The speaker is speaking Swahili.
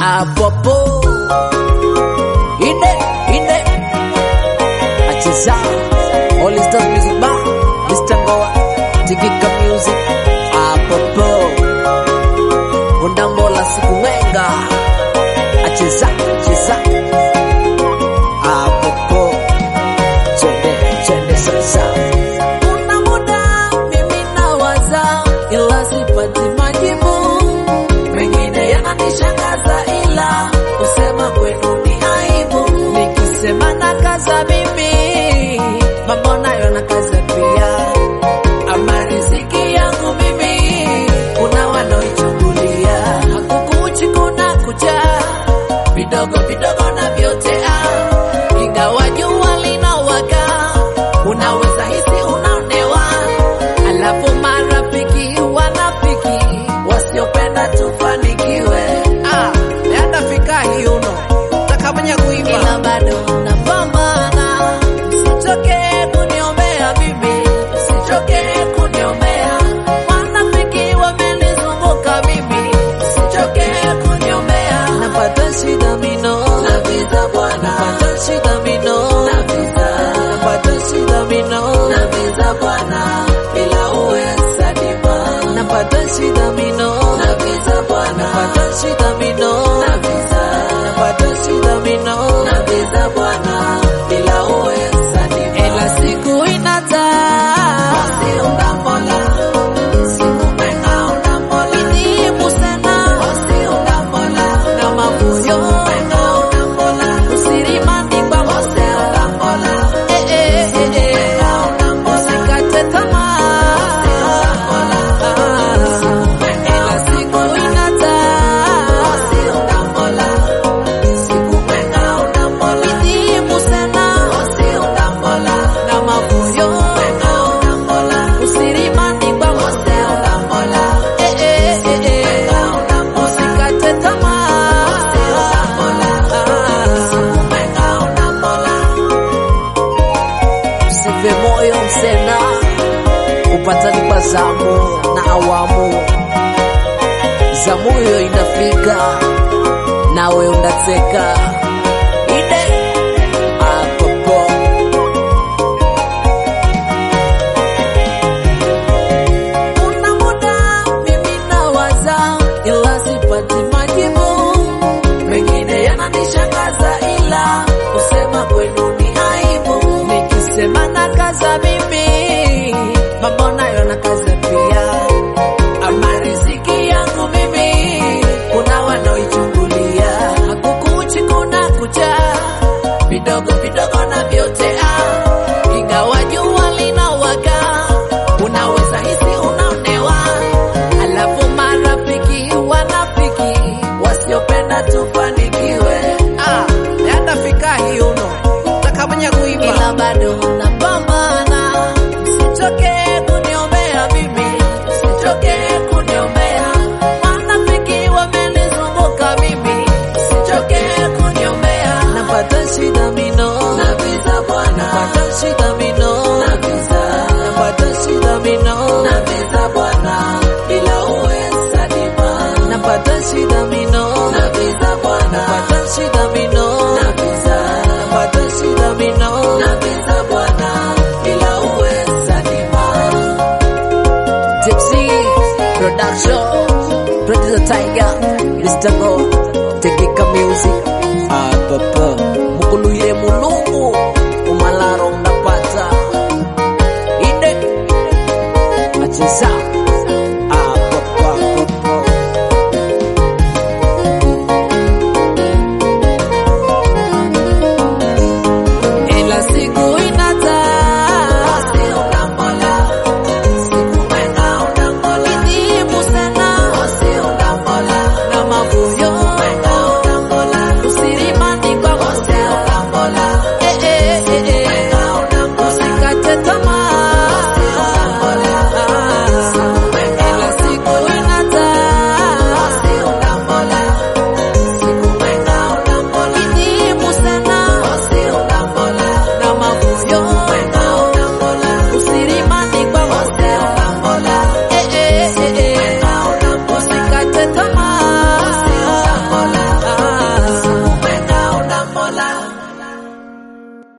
Apopo ine acheza All Stars Music Bar Mr. Ngoa Tigika Music Apopo Undambola siku menga acheza Apopo chende sasa. Kuna muda mimi nawaza ila sipati majibu, mengine yananishangaza ila kusema kwenu ni aibu. Nikisema na kaza mimi mambo nayo na kaza pia, ama riziki yangu mimi kuna wanaoichungulia. Hakukuchi kuna kucha vidogo na vyote ingawa jua linawaka unaweza hisi unaonewa, alafu marafiki wanafiki wasiopenda tufanikiwe. Yatafika hiyo takamanya kuimba ila bado napambana. Usichoke kuniombea mimi, usichoke kuniombea. Wanafiki wamenizunguka mimi, usichoke kuniombea. Napata shida mino na visa bwana, napata shida mino na visa, napata shida mino na visa bwana, bila uweza diba. Napata shida mino na visa bwana, napata shida mino na visa, napata shida mino na visa bwana, bila uweza diba. Ila siku inataa basi unambola, siku menga unambola, ini musena basi unambola, na mafuyo menga unambola, usirimani kwa basi unambola, menga unambola, usikate tamaa basi unambola, ila siku inataa basi unambola, siku menga unambola, ini musena basi unambola, na mafuyo menga unambola, usirimani kwa basi unambola, menga unambola, usikate tamaa basi unambola, siku menga unambola. Usife moyo msena, kupata ni kwa zamu na awamu. Zamu hiyo inafika nawe unateka ide Apopo. Kuna muda mimi nawaza ila sipati majibu, mengine yananishangaza ila kusema kwenu ni aibu. Nikisema na kaza mimi mambo nayo na kaza pia, ama riziki yangu mimi kuna wanaoichungulia. Hakukuchi kuna kucha vidogo na vyote ingawa jua linawaka unaweza hisi unaonewa, alafu marafiki wanafiki wasiopenda tufanikiwe. Yatafika hiyo takamanya kuimba ila bado napambana. Usichoke kuniombea mimi, usichoke kuniombea. Wanafiki wamenizunguka mimi, usichoke kuniombea. Napata shida mino na visa bwana, napata shida mino na visa, napata shida mino na visa bwana, bila uweza diba. Napata shida mino na visa bwana, napata shida mino na visa, napata shida mino na visa bwana, bila uweza diba. Tipsy Production, Producer Tiger, Mr. Ngoa, Tigika Music.